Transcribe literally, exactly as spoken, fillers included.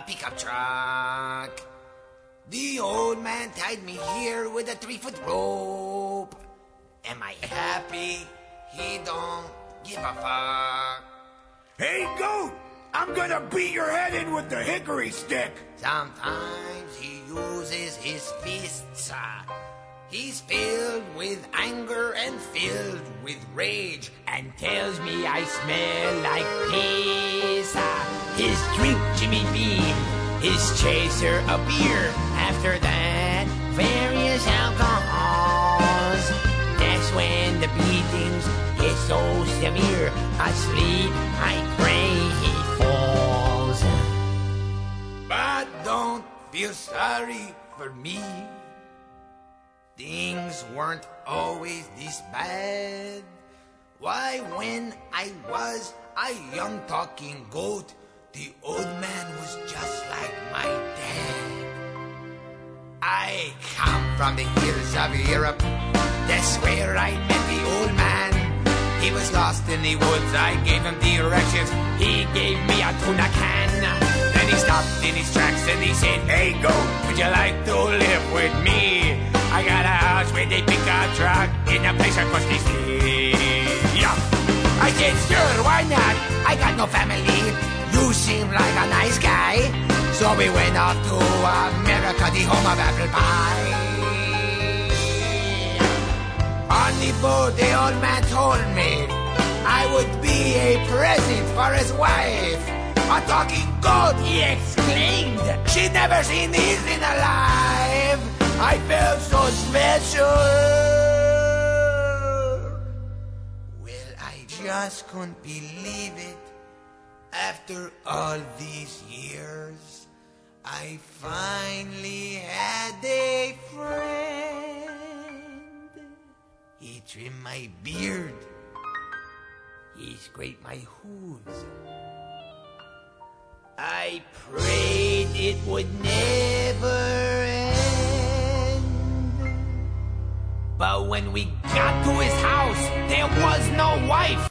a pickup truck. The old man tied me here with a three-foot rope. Am I happy? He don't give a fuck. Hey, goat! I'm gonna beat your head in with the hickory stick! Sometimes he uses his fists. uh, He's filled with anger and filled with rage, and tells me I smell like piss. uh, His drink, Jimmy Beam. His chaser, a beer. After that, various alcohols. That's when the beatings get so severe. Asleep, I pray he falls. But don't feel sorry for me. Things weren't always this bad. Why, when I was a young talking goat, the old man was just like my dad. I come from the hills of Europe. That's where I met the old man. He was lost in the woods. I gave him directions. He gave me a tuna can. Then he stopped in his tracks and he said, "Hey, goat, would you like to live with me? I got a house with a pickup truck in a place across the sea." Yeah. I said, "Sure, why not? I got no family. You seem like a nice guy." So we went off to America, the home of apple pie. On the boat, the old man told me I would be a present for his wife. "A talking goat," he exclaimed. "She'd never seen these in her life." I felt so special. Well, I just couldn't believe it. After all these years, I finally had a friend. He trimmed my beard. He scraped my hooves. I prayed it would never end. But when we got to his house, there was no wife.